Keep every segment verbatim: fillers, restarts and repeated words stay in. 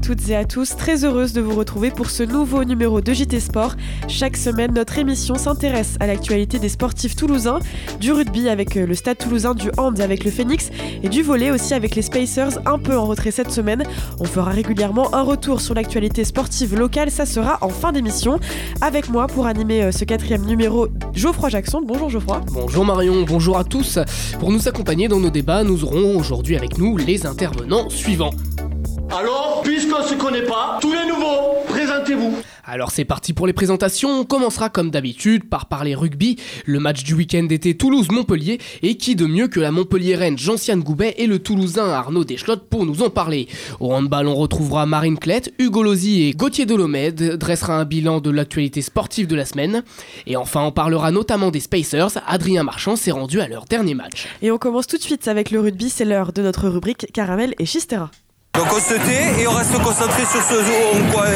toutes et à tous, très heureuse de vous retrouver pour ce nouveau numéro de J T Sport. Chaque semaine, notre émission s'intéresse à l'actualité des sportifs toulousains, du rugby avec le Stade Toulousain, du hand avec le Phoenix et du volley aussi avec les Spacers, un peu en retrait cette semaine. On fera régulièrement un retour sur l'actualité sportive locale, ça sera en fin d'émission. Avec moi pour animer ce quatrième numéro, Geoffroy Jackson. Bonjour Geoffroy. Bonjour Marion, bonjour à tous. Pour nous accompagner dans nos débats, nous aurons aujourd'hui avec nous les intervenants suivants. Alors, puisqu'on ne se connaît pas, tous les nouveaux, présentez-vous. Alors c'est parti pour les présentations, on commencera comme d'habitude par parler rugby. Le match du week-end était Toulouse-Montpellier, et qui de mieux que la Montpelliéraine Gentiane Goubet et le Toulousain Arnaud Deschlottes pour nous en parler. Au handball on retrouvera Marine Clette, Hugo Lozi et Gauthier Delomède, dressera un bilan de l'actualité sportive de la semaine. Et enfin on parlera notamment des Spacers, Adrien Marchand s'est rendu à leur dernier match. Et on commence tout de suite avec le rugby, c'est l'heure de notre rubrique Caramel et Chistera. Donc on se tait et on reste concentré sur ce jeu. Quoi.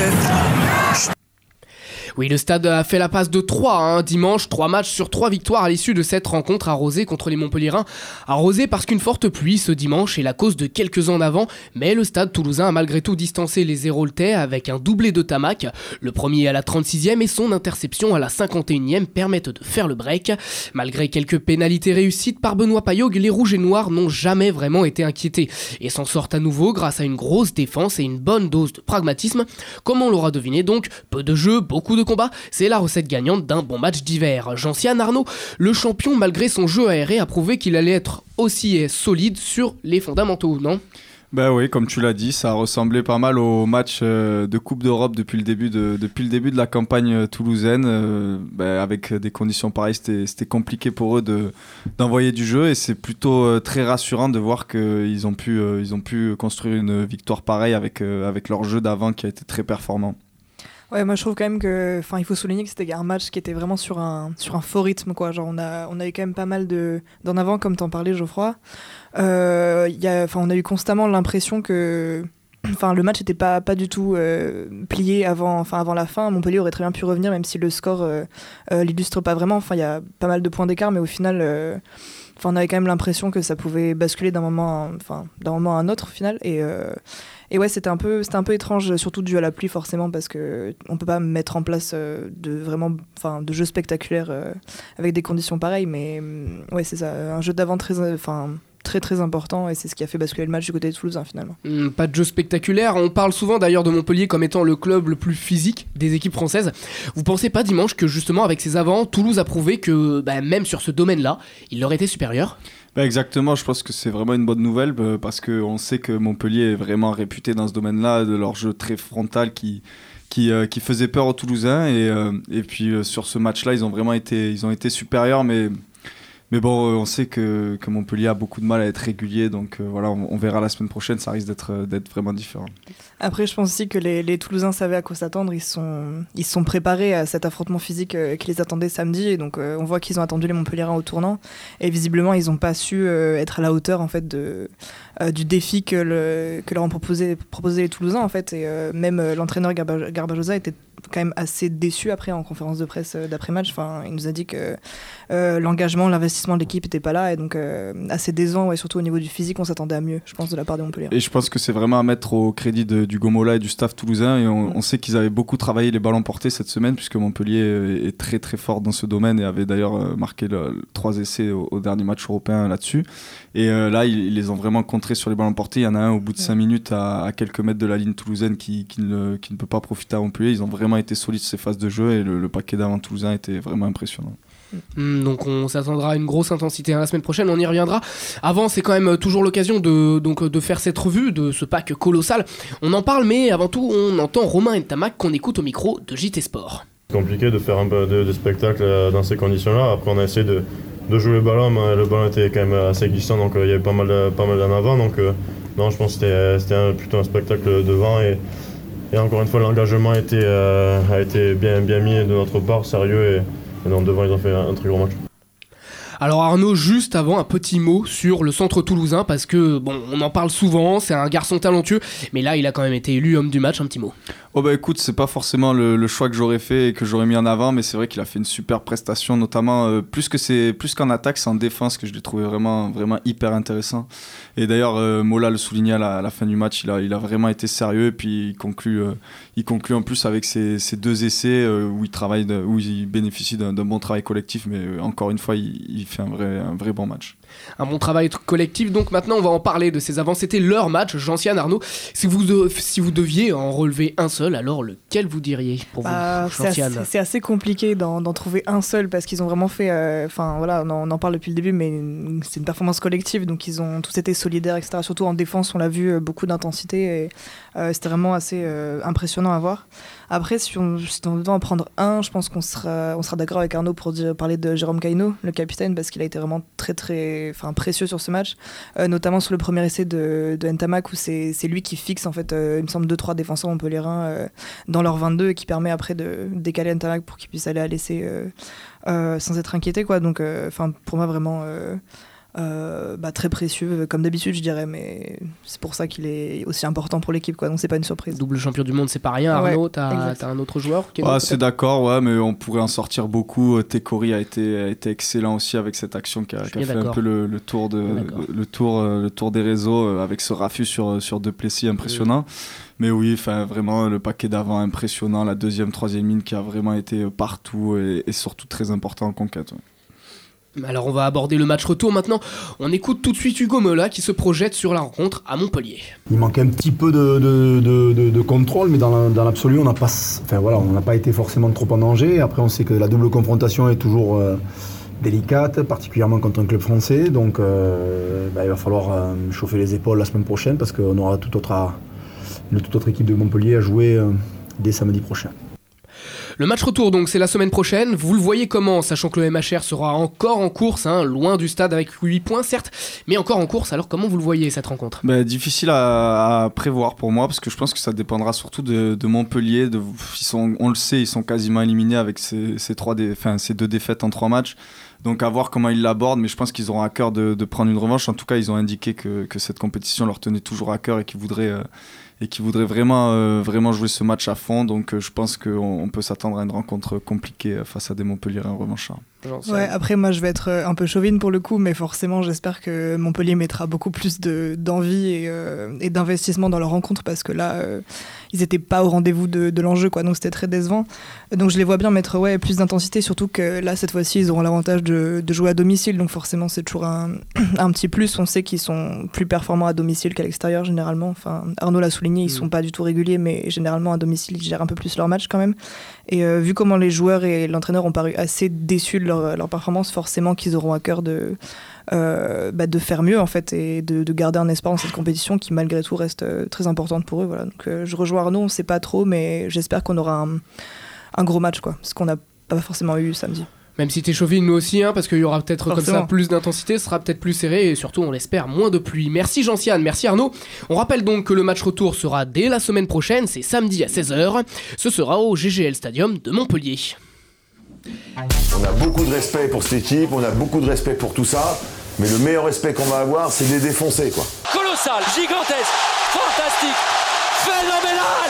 Oui, le Stade a fait la passe de trois hein, dimanche, trois matchs sur trois victoires à l'issue de cette rencontre arrosée contre les Montpelliérains. Arrosée parce qu'une forte pluie ce dimanche est la cause de quelques en avant, mais le Stade Toulousain a malgré tout distancé les Héroltais avec un doublé de Tamac. Le premier à la trente-sixième et son interception à la cinquante et unième permettent de faire le break. Malgré quelques pénalités réussites par Benoît Paillaugue, les Rouges et Noirs n'ont jamais vraiment été inquiétés et s'en sortent à nouveau grâce à une grosse défense et une bonne dose de pragmatisme. Comme on l'aura deviné donc, peu de jeu, beaucoup de combat, c'est la recette gagnante d'un bon match d'hiver. Gentiane Arnaud, le champion malgré son jeu aéré, a prouvé qu'il allait être aussi solide sur les fondamentaux, non ? Ben oui, comme tu l'as dit, ça ressemblait pas mal au match de Coupe d'Europe depuis le début de, depuis le début de la campagne toulousaine. Euh, ben avec des conditions pareilles, c'était, c'était compliqué pour eux de, d'envoyer du jeu et c'est plutôt très rassurant de voir qu'ils ont pu, ils ont pu construire une victoire pareille avec, avec leur jeu d'avant qui a été très performant. Ouais, moi je trouve quand même que, enfin, il faut souligner que c'était un match qui était vraiment sur un sur un faux rythme quoi. Genre on a on a eu quand même pas mal de d'en avant comme t'en parlais Geoffroy. Euh, il y a, enfin, on a eu constamment l'impression que, enfin, le match n'était pas pas du tout euh, plié avant, enfin avant la fin. Montpellier aurait très bien pu revenir même si le score euh, euh, l'illustre pas vraiment. Enfin, il y a pas mal de points d'écart, mais au final. Euh, Enfin, on avait quand même l'impression que ça pouvait basculer d'un moment, à, enfin, d'un moment à un autre au final. Et, euh, et ouais, c'était un peu, c'était un peu étrange, surtout dû à la pluie forcément, parce que on peut pas mettre en place euh, de vraiment, enfin, de jeux spectaculaires euh, avec des conditions pareilles. Mais ouais, c'est ça, un jeu d'avant très, enfin. très très important et c'est ce qui a fait basculer le match du côté de Toulouse hein, finalement. Mmh, pas de jeu spectaculaire, on parle souvent d'ailleurs de Montpellier comme étant le club le plus physique des équipes françaises. Vous pensez pas dimanche que justement avec ses avants, Toulouse a prouvé que bah, même sur ce domaine-là, il leur était supérieur ? Bah exactement, je pense que c'est vraiment une bonne nouvelle euh, parce qu'on sait que Montpellier est vraiment réputé dans ce domaine-là, de leur jeu très frontal qui... Qui, euh, qui faisait peur aux Toulousains et, euh, et puis euh, sur ce match-là ils ont vraiment été, ils ont été supérieurs mais Mais bon, euh, on sait que, que Montpellier a beaucoup de mal à être régulier, donc euh, voilà, on, on verra la semaine prochaine, ça risque d'être, euh, d'être vraiment différent. Après, je pense aussi que les, les Toulousains savaient à quoi s'attendre, ils sont, ils sont préparés à cet affrontement physique euh, qui les attendait samedi, et donc euh, on voit qu'ils ont attendu les Montpelliérains au tournant, et visiblement ils n'ont pas su euh, être à la hauteur en fait, de, euh, du défi que, le, que leur ont proposé, proposé les Toulousains, en fait, et euh, même euh, l'entraîneur Garba, Garbajosa était quand même assez déçu après en conférence de presse euh, d'après-match. Enfin, il nous a dit que euh, l'engagement, l'investissement de l'équipe n'était pas là et donc euh, assez décevant, ouais, surtout au niveau du physique, on s'attendait à mieux, je pense, de la part des Montpellier. Et je pense que c'est vraiment à mettre au crédit de, du Gomola et du staff toulousain et on, mmh. on sait qu'ils avaient beaucoup travaillé les ballons portés cette semaine puisque Montpellier est très très fort dans ce domaine et avait d'ailleurs marqué le, le, trois essais au, au dernier match européen là-dessus. Et euh, là, ils, ils les ont vraiment contrés sur les ballons portés. Il y en a un au bout de cinq minutes à, à quelques mètres de la ligne toulousaine qui, qui, ne, qui ne peut pas profiter à Montpellier. Ils ont vraiment été solides sur ces phases de jeu et le, le paquet d'avant toulousain était vraiment impressionnant. Mmh, donc on s'attendra à une grosse intensité la semaine prochaine, on y reviendra. Avant, c'est quand même toujours l'occasion de, donc, de faire cette revue de ce pack colossal. On en parle, mais avant tout, on entend Romain Ntamak qu'on écoute au micro de J T Sport. C'est compliqué de faire un peu de, de spectacle dans ces conditions-là. Après, on a essayé de, de jouer le ballon, mais le ballon était quand même assez glissant, donc euh, il y avait pas mal, de, pas mal d'en avant. Donc, euh, non, je pense que c'était, c'était un, plutôt un spectacle devant. Et, et encore une fois, l'engagement a été, euh, a été bien, bien mis de notre part, sérieux. Et, et donc, devant, ils ont fait un, un très gros match. Alors Arnaud, juste avant un petit mot sur le centre toulousain parce que bon, on en parle souvent, c'est un garçon talentueux, mais là il a quand même été élu homme du match, un petit mot. Oh bah écoute, c'est pas forcément le, le choix que j'aurais fait et que j'aurais mis en avant, mais c'est vrai qu'il a fait une super prestation, notamment euh, plus que c'est plus qu'en attaque, c'est en défense que je l'ai trouvé vraiment vraiment hyper intéressant. Et d'ailleurs, euh, Mola le soulignait à la, à la fin du match, il a il a vraiment été sérieux et puis il conclut euh, il conclut en plus avec ses, ses deux essais euh, où il travaille de, où il bénéficie d'un, d'un bon travail collectif, mais euh, encore une fois, il, il fait un vrai un vrai bon match. Un bon travail collectif, donc maintenant on va en parler de ces avants. C'était leur match, Gentiane, Arnaud. Si vous, de, si vous deviez en relever un seul, alors lequel vous diriez pour bah, vous, c'est assez, c'est assez compliqué d'en, d'en trouver un seul parce qu'ils ont vraiment fait. Enfin euh, voilà, on en, on en parle depuis le début, mais c'est une performance collective, donc ils ont tous été solidaires, et cetera. Surtout en défense, on l'a vu, beaucoup d'intensité et euh, c'était vraiment assez euh, impressionnant à voir. Après, si on, si on doit en prendre un, je pense qu'on sera, on sera d'accord avec Arnaud pour dire, parler de Jérôme Kaino, le capitaine, parce qu'il a été vraiment très très enfin, précieux sur ce match, euh, notamment sur le premier essai de, de Ntamak où c'est, c'est lui qui fixe, en fait, euh, il me semble, deux trois défenseurs montpelliérains euh, dans leur vingt-deux et qui permet après de décaler Ntamak pour qu'il puisse aller à l'essai euh, euh, sans être inquiété, quoi. Donc, euh, pour moi, vraiment... Euh, Euh, bah, très précieux comme d'habitude je dirais, mais c'est pour ça qu'il est aussi important pour l'équipe, quoi, donc c'est pas une surprise. Double champion du monde, c'est pas rien. Arnaud, ouais, t'as, t'as un autre joueur qui est ah, c'est d'accord, ouais, mais on pourrait en sortir beaucoup. Tekori a été, a été excellent aussi avec cette action qui a, qui a fait d'accord. un peu le, le, tour de, le, tour, le tour des réseaux avec ce raffut sur, sur deux Plessis impressionnant. Oui. Mais oui, vraiment le paquet d'avant impressionnant, la deuxième, troisième ligne qui a vraiment été partout et, et surtout très important en conquête. Ouais. Alors on va aborder le match retour maintenant. On écoute tout de suite Hugo Mola qui se projette sur la rencontre à Montpellier. Il manquait un petit peu de, de, de, de, de contrôle, mais dans, la, dans l'absolu, on n'a pas, enfin, voilà, on n'a pas été forcément trop en danger. Après, on sait que la double confrontation est toujours euh, délicate, particulièrement contre un club français. Donc euh, bah, il va falloir euh, chauffer les épaules la semaine prochaine parce qu'on aura toute autre, une toute autre équipe de Montpellier à jouer euh, dès samedi prochain. Le match retour donc c'est la semaine prochaine, vous le voyez comment, sachant que le M H R sera encore en course, hein, loin du stade avec huit points certes, mais encore en course, alors comment vous le voyez cette rencontre ? bah, Difficile à, à prévoir pour moi, parce que je pense que ça dépendra surtout de, de Montpellier, de, ils sont, on le sait, ils sont quasiment éliminés avec ces, ces, trois dé, enfin, ces deux défaites en trois matchs, donc à voir comment ils l'abordent, mais je pense qu'ils auront à cœur de, de prendre une revanche. En tout cas ils ont indiqué que, que cette compétition leur tenait toujours à cœur et qu'ils voudraient... Euh, et qui voudrait vraiment, euh, vraiment jouer ce match à fond. Donc euh, je pense qu'on on peut s'attendre à une rencontre compliquée face à des Montpelliérains revanchards. Ouais, après moi je vais être un peu chauvine pour le coup, mais forcément j'espère que Montpellier mettra beaucoup plus de, d'envie et, euh, et d'investissement dans leur rencontre, parce que là euh, ils n'étaient pas au rendez-vous de, de l'enjeu, quoi, donc c'était très décevant. Donc je les vois bien mettre ouais, plus d'intensité, surtout que là cette fois-ci ils auront l'avantage de, de jouer à domicile, donc forcément c'est toujours un, un petit plus. On sait qu'ils sont plus performants à domicile qu'à l'extérieur généralement, enfin, Arnaud l'a souligné, ils mmh. sont pas du tout réguliers, mais généralement à domicile ils gèrent un peu plus leur match quand même. Et euh, vu comment les joueurs et l'entraîneur ont paru assez déçus de leur, leur performance, forcément qu'ils auront à cœur de, euh, bah, de faire mieux en fait, et de, de garder un espoir dans cette compétition qui malgré tout reste euh, très importante pour eux. Voilà. Donc euh, je rejoins Arnaud, on sait pas trop, mais j'espère qu'on aura un, un gros match, quoi, ce qu'on n'a pas forcément eu samedi. Même si t'es chauvine, nous aussi, hein, parce qu'il y aura peut-être Forcément. comme ça plus d'intensité, ce sera peut-être plus serré et surtout, on l'espère, moins de pluie. Merci Jean-Siane, merci Arnaud. On rappelle donc que le match retour sera dès la semaine prochaine, c'est samedi à seize heures. Ce sera au G G L Stadium de Montpellier. On a beaucoup de respect pour cette équipe, on a beaucoup de respect pour tout ça, mais le meilleur respect qu'on va avoir, c'est de les défoncer, quoi. Colossal, gigantesque, fantastique, phénoménal.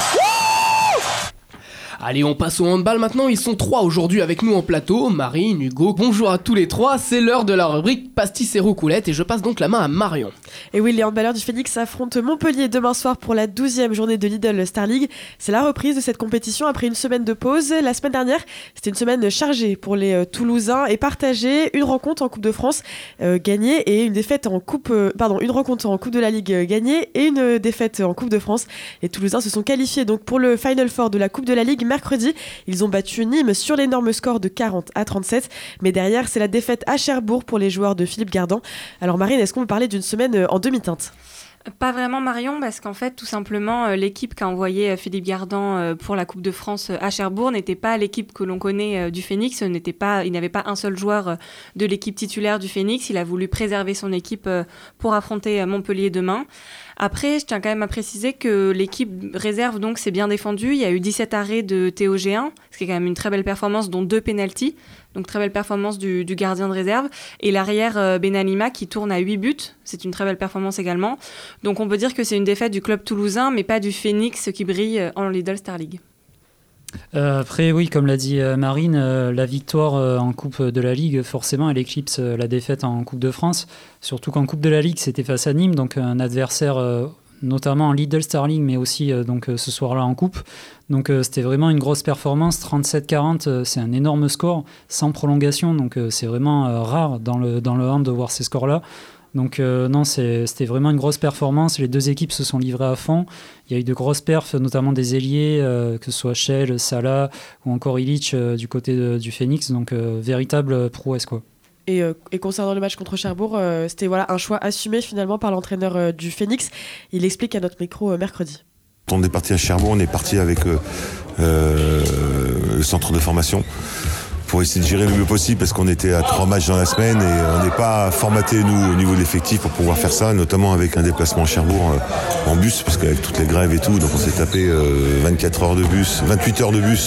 Allez, on passe au handball maintenant, ils sont trois aujourd'hui avec nous en plateau, Marine, Hugo, bonjour à tous les trois, c'est l'heure de la rubrique Pastis et Roucoulette et je passe donc la main à Marion. Et oui, les handballeurs du Phoenix affrontent Montpellier demain soir pour la douzième journée de Lidl Star League. C'est la reprise de cette compétition après une semaine de pause. La semaine dernière, c'était une semaine chargée pour les euh, Toulousains et partagée, une rencontre en Coupe de France euh, gagnée et une défaite en Coupe, euh, pardon, une rencontre en Coupe de la Ligue euh, gagnée et une euh, défaite en Coupe de France. Les Toulousains se sont qualifiés donc pour le Final Four de la Coupe de la Ligue mercredi. Ils ont battu Nîmes sur l'énorme score de quarante à trente-sept, mais derrière c'est la défaite à Cherbourg pour les joueurs de Philippe Gardan. Alors Marine, est-ce qu'on peut parler d'une semaine en demi-teinte ? Pas vraiment Marion, parce qu'en fait tout simplement euh, l'équipe qu'a envoyé euh, Philippe Gardan euh, pour la Coupe de France euh, à Cherbourg n'était pas l'équipe que l'on connaît euh, du Phoenix, n'était pas, il n'avait pas un seul joueur euh, de l'équipe titulaire du Phoenix, il a voulu préserver son équipe euh, pour affronter euh, Montpellier demain. Après, je tiens quand même à préciser que l'équipe réserve donc s'est bien défendue. Il y a eu dix-sept arrêts de Théo Géhin, ce qui est quand même une très belle performance, dont deux pénaltys. Donc très belle performance du, du gardien de réserve. Et l'arrière euh, Benalima qui tourne à huit buts. C'est une très belle performance également. Donc on peut dire que c'est une défaite du club toulousain, mais pas du Phoenix qui brille en Lidl Star League. Euh, après, oui, comme l'a dit euh, Marine, euh, la victoire euh, en Coupe de la Ligue, forcément, elle éclipse euh, la défaite en Coupe de France. Surtout qu'en Coupe de la Ligue, c'était face à Nîmes, donc un adversaire... Euh, notamment en Lidl Star League, mais aussi euh, donc, euh, ce soir-là en coupe. Donc euh, c'était vraiment une grosse performance, trente-sept quarante, euh, c'est un énorme score, sans prolongation, donc euh, c'est vraiment euh, rare dans le, dans le hand de voir ces scores-là. Donc euh, non, c'est, c'était vraiment une grosse performance, les deux équipes se sont livrées à fond, il y a eu de grosses perfs, notamment des ailiers, euh, que ce soit Shell, Salah ou encore Illich euh, du côté de, du Phoenix, donc euh, véritable prouesse quoi. Et, euh, et concernant le match contre Cherbourg, euh, c'était voilà, un choix assumé finalement par l'entraîneur euh, du Phoenix. Il explique à notre micro euh, mercredi. Quand on est parti à Cherbourg, on est parti avec euh, euh, le centre de formation pour essayer de gérer le mieux possible parce qu'on était à trois matchs dans la semaine et on n'est pas formaté nous au niveau de l'effectif pour pouvoir faire ça, notamment avec un déplacement à Cherbourg euh, en bus parce qu'avec toutes les grèves et tout, donc on s'est tapé euh, vingt-quatre heures de bus, vingt-huit heures de bus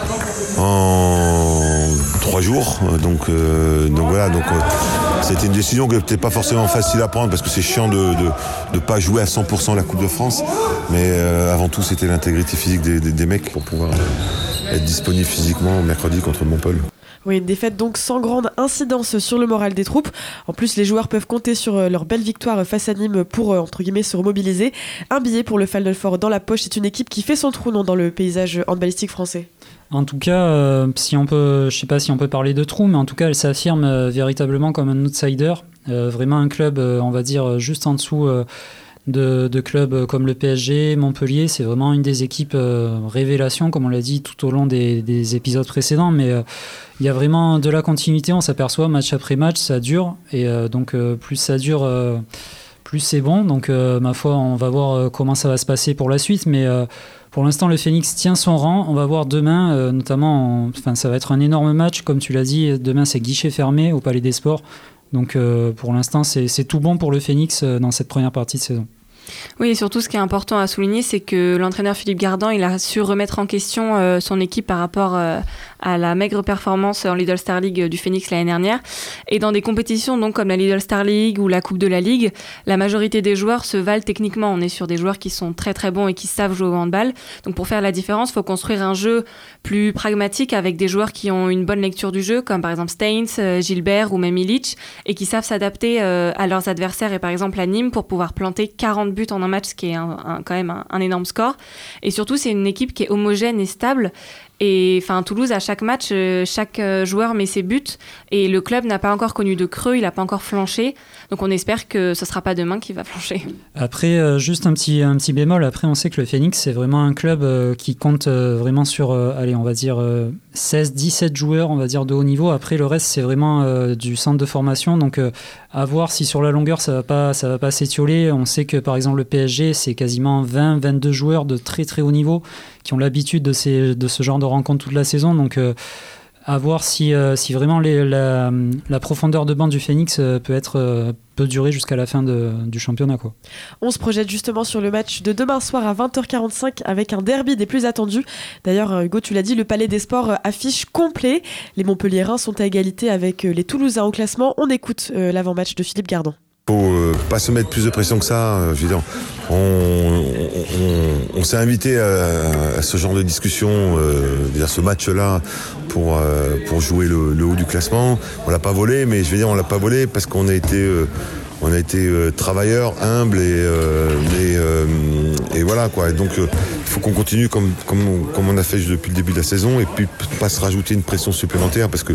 en trois jours, donc, euh, donc voilà, donc euh, c'était une décision qui n'était pas forcément facile à prendre parce que c'est chiant de de, de pas jouer à cent pour cent la Coupe de France, mais euh, avant tout c'était l'intégrité physique des, des, des mecs pour pouvoir euh, être disponible physiquement mercredi contre Montpellier. Oui, une défaite donc sans grande incidence sur le moral des troupes. En plus, les joueurs peuvent compter sur leur belle victoire face à Nîmes pour, entre guillemets, se remobiliser. Un billet pour le Final Four dans la poche. C'est une équipe qui fait son trou non, dans le paysage handballistique français. En tout cas, euh, si on peut, je sais pas si on peut parler de trou, mais en tout cas, elle s'affirme euh, véritablement comme un outsider. Euh, vraiment un club, euh, on va dire, juste en dessous euh, de, de clubs comme le P S G, Montpellier. C'est vraiment une des équipes euh, révélations, comme on l'a dit tout au long des, des épisodes précédents. Mais euh, il y a vraiment de la continuité, on s'aperçoit match après match, ça dure. Et euh, donc, euh, plus ça dure... Euh, plus c'est bon, donc euh, ma foi on va voir euh, comment ça va se passer pour la suite, mais euh, pour l'instant le Phoenix tient son rang. On va voir demain, euh, notamment, enfin ça va être un énorme match, comme tu l'as dit, demain c'est guichet fermé au Palais des Sports, donc euh, pour l'instant c'est, c'est tout bon pour le Phoenix euh, dans cette première partie de saison. Oui, et surtout ce qui est important à souligner, c'est que l'entraîneur Philippe Gardan, il a su remettre en question euh, son équipe par rapport euh, à la maigre performance en Lidl Star League du Phoenix l'année dernière. Et dans des compétitions donc comme la Lidl Star League ou la Coupe de la Ligue, la majorité des joueurs se valent techniquement. On est sur des joueurs qui sont très très bons et qui savent jouer au handball. Donc pour faire la différence, il faut construire un jeu plus pragmatique avec des joueurs qui ont une bonne lecture du jeu, comme par exemple Steins, euh, Gilbert ou même Illich, et qui savent s'adapter euh, à leurs adversaires et par exemple à Nîmes pour pouvoir planter quarante buts en un match, ce qui est un, un, quand même un, un énorme score. Et surtout, c'est une équipe qui est homogène et stable. Et enfin, Toulouse, à chaque match, euh, chaque euh, joueur met ses buts. Et le club n'a pas encore connu de creux, il n'a pas encore flanché. Donc on espère que ce ne sera pas demain qui va flancher. Après, euh, juste un petit, un petit bémol. Après, on sait que le Phoenix, c'est vraiment un club euh, qui compte euh, vraiment sur, euh, allez, on va dire euh, seize dix-sept joueurs, on va dire, de haut niveau. Après, le reste, c'est vraiment euh, du centre de formation. Donc, euh, à voir si sur la longueur, ça ne va pas, ça va pas s'étioler. On sait que, par exemple, le P S G, c'est quasiment vingt vingt-deux joueurs de très, très haut niveau qui ont l'habitude de, ces, de ce genre de rencontres toute la saison. Donc, euh, à voir si, euh, si vraiment les, la, la profondeur de banc du Phoenix euh, peut, être, euh, peut durer jusqu'à la fin de, du championnat, quoi. On se projette justement sur le match de demain soir à vingt heures quarante-cinq avec un derby des plus attendus. D'ailleurs, Hugo, tu l'as dit, le Palais des Sports affiche complet. Les Montpelliérains sont à égalité avec les Toulousains au classement. On écoute euh, l'avant-match de Philippe Gardan. Il ne faut euh, pas se mettre plus de pression que ça. Euh, je veux dire, on, on, on, on s'est invité à, à ce genre de discussion, euh, à ce match-là, pour, euh, pour jouer le, le haut du classement. On l'a pas volé, mais je veux dire, on l'a pas volé parce qu'on a été, euh, on a été euh, travailleurs, humbles et, euh, et, euh, et voilà quoi. Et donc, il euh, faut qu'on continue comme, comme, comme on a fait depuis le début de la saison et puis pas se rajouter une pression supplémentaire parce que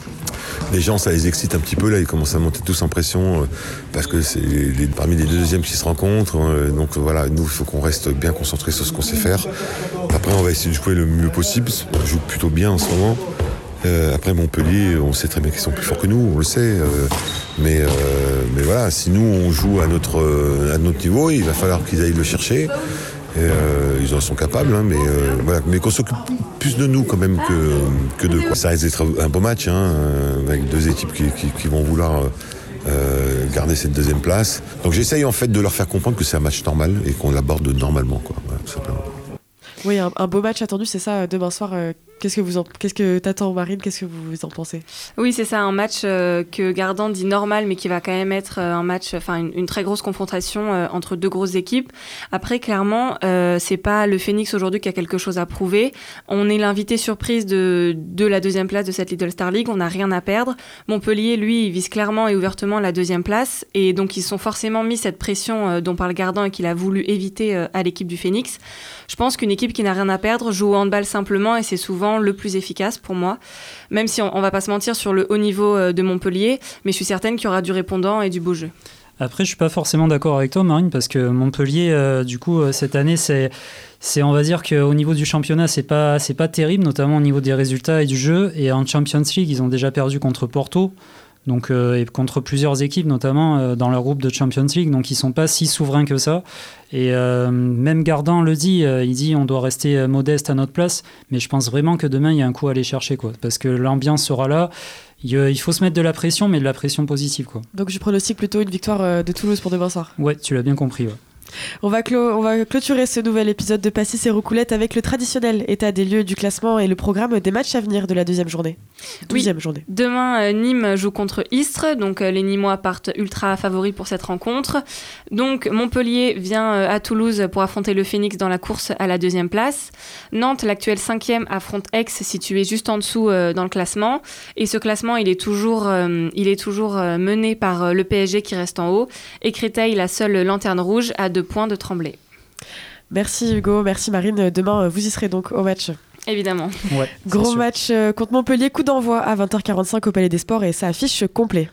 les gens, ça les excite un petit peu, là, ils commencent à monter tous en pression euh, parce que c'est les, parmi les deux deuxièmes qui se rencontrent. Euh, donc euh, voilà, nous, il faut qu'on reste bien concentrés sur ce qu'on sait faire. Après, on va essayer de jouer le mieux possible. On joue plutôt bien en ce moment. Euh, après, Montpellier, on sait très bien qu'ils sont plus forts que nous, on le sait. Euh, mais, euh, mais voilà, si nous, on joue à notre, à notre niveau, il va falloir qu'ils aillent le chercher. Et euh, ils en sont capables, hein, mais, euh, voilà. Mais qu'on s'occupe plus de nous quand même que, que d'eux, quoi. Ça risque d'être un beau match, hein, avec deux équipes qui, qui, qui vont vouloir euh, garder cette deuxième place. Donc j'essaye en fait de leur faire comprendre que c'est un match normal et qu'on l'aborde normalement, quoi, voilà, tout simplement. Oui, un, un beau match attendu, c'est ça, demain soir. Euh, qu'est-ce que vous en, qu'est-ce que t'attends, Marine? Qu'est-ce que vous en pensez? Oui, c'est ça, un match euh, que Gardan dit normal, mais qui va quand même être euh, un match, enfin une, une très grosse confrontation euh, entre deux grosses équipes. Après, clairement, euh, c'est pas le Phoenix aujourd'hui qui a quelque chose à prouver. On est l'invité surprise de, de la deuxième place de cette Lidl Star League. On n'a rien à perdre. Montpellier, lui, il vise clairement et ouvertement la deuxième place, et donc ils sont forcément mis cette pression euh, dont parle Gardan et qu'il a voulu éviter euh, à l'équipe du Phoenix. Je pense qu'une équipe qui n'a rien à perdre joue au handball simplement, et c'est souvent le plus efficace pour moi, même si on, on va pas se mentir sur le haut niveau de Montpellier, mais je suis certaine qu'il y aura du répondant et du beau jeu. Après, je suis pas forcément d'accord avec toi, Marine, parce que Montpellier, euh, du coup, euh, cette année, c'est, c'est, on va dire qu'au niveau du championnat, c'est pas, c'est pas terrible, notamment au niveau des résultats et du jeu. Et en Champions League, ils ont déjà perdu contre Porto. Donc, euh, et contre plusieurs équipes, notamment euh, dans leur groupe de Champions League, donc ils sont pas si souverains que ça. Et euh, même Gardan le dit, euh, il dit on doit rester modeste à notre place, mais je pense vraiment que demain il y a un coup à aller chercher, quoi, parce que l'ambiance sera là. Il, euh, il faut se mettre de la pression, mais de la pression positive, quoi. Donc je pronostique plutôt une victoire euh, de Toulouse pour demain soir. Ouais, tu l'as bien compris. Ouais. On va, clo- on va clôturer ce nouvel épisode de Pastis et Roucoulette avec le traditionnel état des lieux du classement et le programme des matchs à venir de la deuxième journée. Douzième oui. journée. Demain, euh, Nîmes joue contre Istres, donc euh, les Nîmois partent ultra favoris pour cette rencontre. Donc Montpellier vient euh, à Toulouse pour affronter le Phoenix dans la course à la deuxième place. Nantes, l'actuel cinquième, affronte Aix, situé juste en dessous euh, dans le classement. Et ce classement, il est toujours, euh, il est toujours euh, mené par euh, le P S G qui reste en haut. Et Créteil, la seule lanterne rouge, à deux points de Tremblay. Merci Hugo, merci Marine. Demain, vous y serez donc au match. Évidemment. Ouais, gros match contre Montpellier, coup d'envoi à vingt heures quarante-cinq au Palais des Sports et ça affiche complet.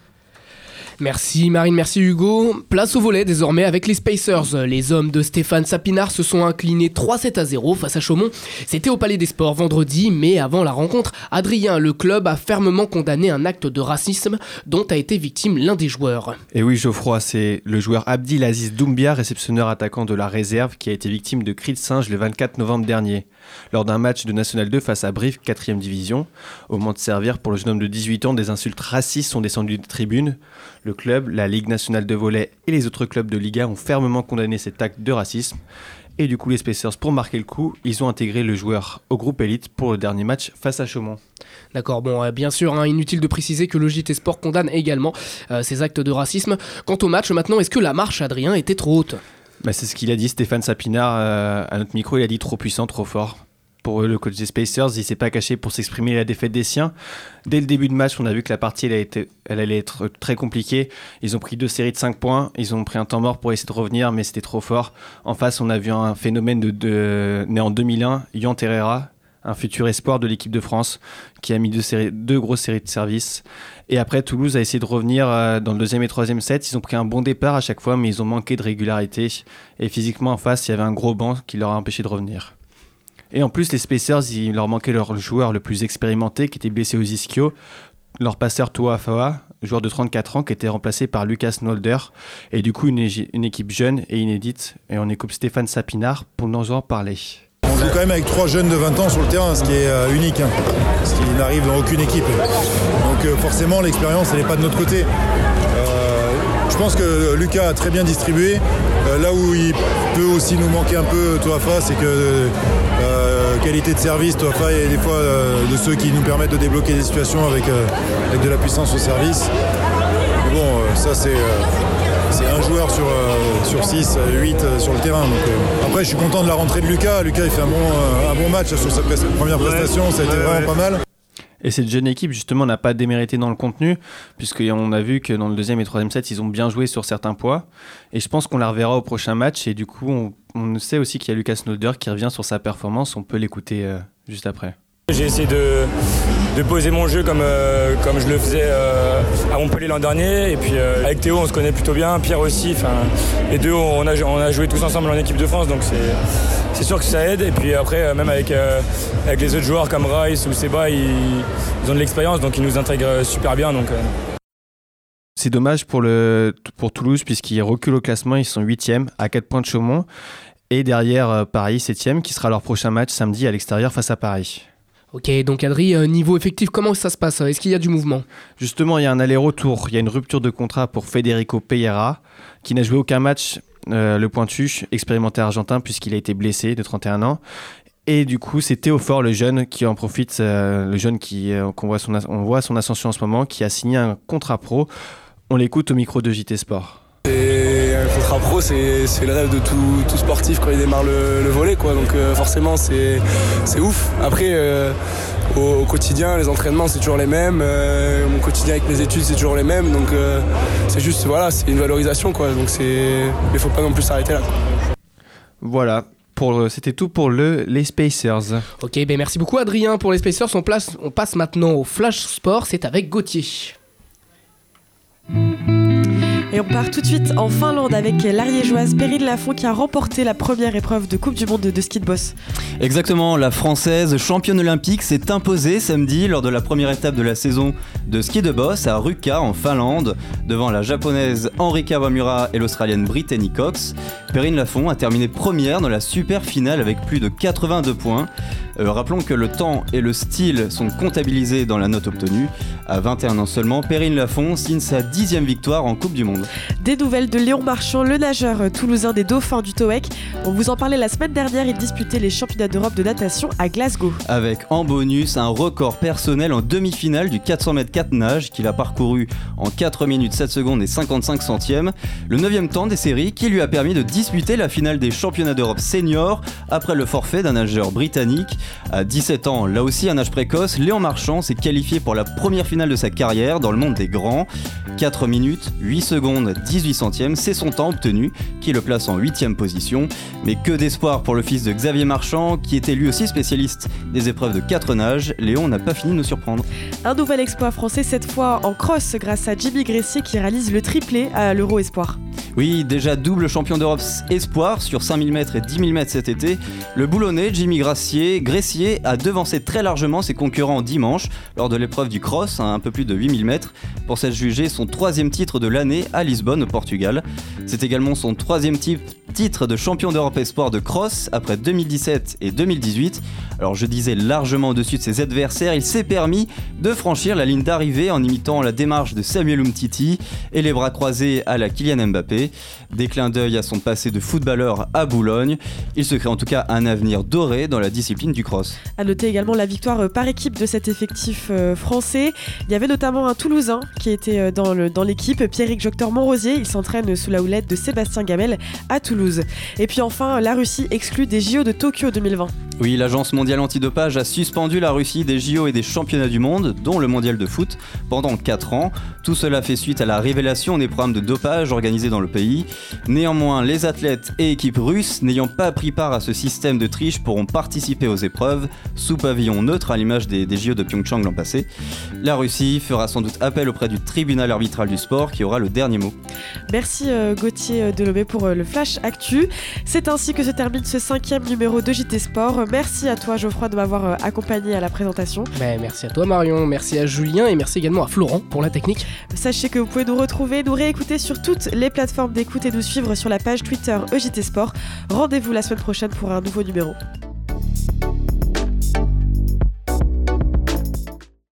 Merci Marine, merci Hugo. Place au volet désormais avec les Spacers. Les hommes de Stéphane Sapinard se sont inclinés trois sept à zéro face à Chaumont. C'était au Palais des Sports vendredi, mais avant la rencontre, Adrien, le club a fermement condamné un acte de racisme dont a été victime l'un des joueurs. Et oui Geoffroy, c'est le joueur Abdelaziz Doumbia, réceptionneur attaquant de la réserve, qui a été victime de cris de singe le vingt-quatre novembre dernier. Lors d'un match de National deux face à Brive, quatrième division. Au moment de servir pour le jeune homme de dix-huit ans, des insultes racistes sont descendues des tribunes. Le club, la Ligue nationale de volley et les autres clubs de Liga ont fermement condamné cet acte de racisme. Et du coup, les Spacers, pour marquer le coup, ils ont intégré le joueur au groupe élite pour le dernier match face à Chaumont. D'accord, bon, euh, bien sûr, hein, inutile de préciser que le J T Sport condamne également euh, ces actes de racisme. Quant au match, maintenant, est-ce que la marche, Adrien, était trop haute ? Bah, c'est ce qu'il a dit, Stéphane Sapinard, euh, à notre micro, il a dit trop puissant, trop fort. Pour le coach des Spacers, il ne s'est pas caché pour s'exprimer la défaite des siens. Dès le début de match, on a vu que la partie elle, a été, elle allait être très compliquée. Ils ont pris deux séries de cinq points. Ils ont pris un temps mort pour essayer de revenir, mais c'était trop fort. En face, on a vu un phénomène de, de, né en deux mille un, Ian Terreira, un futur espoir de l'équipe de France, qui a mis deux, séries, deux grosses séries de service. Et après, Toulouse a essayé de revenir dans le deuxième et troisième set. Ils ont pris un bon départ à chaque fois, mais ils ont manqué de régularité. Et physiquement, en face, il y avait un gros banc qui leur a empêché de revenir. Et en plus, les Spacers, il leur manquait leur joueur le plus expérimenté qui était blessé aux ischio, leur passeur Toa Afawa, joueur de trente-quatre ans qui était remplacé par Lucas Nolder. Et du coup, une, une équipe jeune et inédite. Et on écoute Stéphane Sapinard pour nous en parler. On joue quand même avec trois jeunes de vingt ans sur le terrain, ce qui est euh, unique, hein, ce qui n'arrive dans aucune équipe. Donc euh, forcément, l'expérience, elle n'est pas de notre côté. Euh, je pense que Lucas a très bien distribué. Euh, là où il peut aussi nous manquer un peu Toafa, c'est que euh, qualité de service, Toafa est des fois euh, de ceux qui nous permettent de débloquer des situations avec, euh, avec de la puissance au service. Mais bon, euh, ça c'est... Euh, C'est un joueur sur, euh, sur six, huit euh, sur le terrain. Donc, euh. Après, je suis content de la rentrée de Lucas. Lucas, il fait un bon, euh, un bon match sur sa pré- première prestation. Ouais, ça a été ouais, vraiment ouais. pas mal. Et cette jeune équipe, justement, n'a pas démérité dans le contenu, puisqu'on a vu que dans le deuxième et troisième set, ils ont bien joué sur certains poids. Et je pense qu'on la reverra au prochain match. Et du coup, on, on sait aussi qu'il y a Lucas Nolder qui revient sur sa performance. On peut l'écouter euh, juste après. J'ai essayé de, de poser mon jeu comme, euh, comme je le faisais euh, à Montpellier l'an dernier. Et puis euh, avec Théo, on se connaît plutôt bien. Pierre aussi. Les deux, on a, on a joué tous ensemble en équipe de France. Donc c'est, c'est sûr que ça aide. Et puis après, même avec, euh, avec les autres joueurs comme Rice ou Seba, ils, ils ont de l'expérience. Donc ils nous intègrent super bien. Donc, euh. C'est dommage pour, le, pour Toulouse puisqu'ils reculent au classement. Ils sont huitièmes à quatre points de Chaumont. Et derrière Paris, septième, qui sera leur prochain match samedi à l'extérieur face à Paris. Ok, donc Adri, euh, niveau effectif, comment ça se passe? Est-ce qu'il y a du mouvement? Justement, il y a un aller-retour. Il y a une rupture de contrat pour Federico Pereira, qui n'a joué aucun match, euh, le pointu, expérimenté argentin, puisqu'il a été blessé de trente et un ans. Et du coup, c'est Théophore, le jeune, qui en profite, euh, le jeune qui, euh, qu'on voit son, on voit son ascension en ce moment, qui a signé un contrat pro. On l'écoute au micro de J T Sport. Et un contrat pro, c'est, c'est le rêve de tout, tout sportif quand il démarre le, le volley, quoi. Donc euh, forcément, c'est, c'est ouf. Après, euh, au, au quotidien, les entraînements, c'est toujours les mêmes. Euh, mon quotidien avec mes études, c'est toujours les mêmes. Donc euh, c'est juste, voilà, c'est une valorisation, quoi. Donc c'est, mais faut pas non plus s'arrêter là, quoi. Voilà. Pour, c'était tout pour le, les Spacers. Ok, ben merci beaucoup Adrien pour les Spacers. On, place, on passe maintenant au Flash Sport, c'est avec Gauthier. Et on part tout de suite en Finlande avec l'ariégeoise Perrine Lafont qui a remporté la première épreuve de Coupe du Monde de, de ski de boss. Exactement, la Française championne olympique s'est imposée samedi lors de la première étape de la saison de ski de boss à Ruka en Finlande, devant la japonaise Henrika Wamura et l'australienne Brittany Cox. Perrine Lafont a terminé première dans la super finale avec plus de quatre-vingt-deux points. Euh, rappelons que le temps et le style sont comptabilisés dans la note obtenue. À vingt et un ans seulement, Perrine Lafont signe sa dixième victoire en Coupe du Monde. Des nouvelles de Léon Marchand, le nageur toulousain des dauphins du T O E C. On vous en parlait la semaine dernière, il disputait les championnats d'Europe de natation à Glasgow. Avec en bonus un record personnel en demi-finale du quatre cents mètres quatre nages qu'il a parcouru en quatre minutes sept secondes et cinquante-cinq centièmes. Le neuvième temps des séries qui lui a permis de disputer la finale des championnats d'Europe seniors après le forfait d'un nageur britannique. À dix-sept ans, là aussi un âge précoce, Léon Marchand s'est qualifié pour la première finale de sa carrière dans le monde des grands. quatre minutes, huit secondes, dix-huit centièmes, c'est son temps obtenu qui le place en huitième position. Mais que d'espoir pour le fils de Xavier Marchand qui était lui aussi spécialiste des épreuves de quatre nages. Léon n'a pas fini de nous surprendre. Un nouvel exploit français cette fois en cross grâce à Jimmy Gressier qui réalise le triplé à l'Euro Espoir. Oui, déjà double champion d'Europe Espoir sur cinq mille mètres et dix mille mètres cet été. Le boulonnais Jimmy Gressier, Gressier a devancé très largement ses concurrents dimanche lors de l'épreuve du cross, à un peu plus de huit mille mètres, pour s'adjuger son troisième titre de l'année à Lisbonne au Portugal. C'est également son troisième titre de champion d'Europe Espoir de cross après deux mille dix-sept et deux mille dix-huit. Alors je disais largement au-dessus de ses adversaires, il s'est permis de franchir la ligne d'arrivée en imitant la démarche de Samuel Umtiti et les bras croisés à la Kylian Mbappé. Des clins d'œil à son passé de footballeur à Boulogne. Il se crée en tout cas un avenir doré dans la discipline du cross. A noter également la victoire par équipe de cet effectif français. Il y avait notamment un Toulousain qui était dans, le, dans l'équipe, Pierrick Joctor-Montrosier. Il s'entraîne sous la houlette de Sébastien Gamel à Toulouse. Et puis enfin, la Russie exclue des J O de Tokyo deux mille vingt. Oui, l'agence mondiale antidopage a suspendu la Russie des J O et des championnats du monde, dont le mondial de foot, pendant quatre ans. Tout cela fait suite à la révélation des programmes de dopage organisés dans le pays. Néanmoins, les athlètes et équipes russes n'ayant pas pris part à ce système de triche pourront participer aux épreuves sous pavillon neutre à l'image des, des J O de Pyeongchang l'an passé. La Russie fera sans doute appel auprès du tribunal arbitral du sport qui aura le dernier mot. Merci euh, Gauthier Delobé pour euh, le Flash Actu. C'est ainsi que se termine ce cinquième numéro de J T Sport. Merci à toi Geoffroy de m'avoir euh, accompagné à la présentation. Ben, merci à toi Marion, merci à Julien et merci également à Florent pour la technique. Sachez que vous pouvez nous retrouver, nous réécouter sur toutes les plateformes d'écoute et nous suivre sur la page Twitter E J T Sport. Rendez-vous la semaine prochaine pour un nouveau numéro.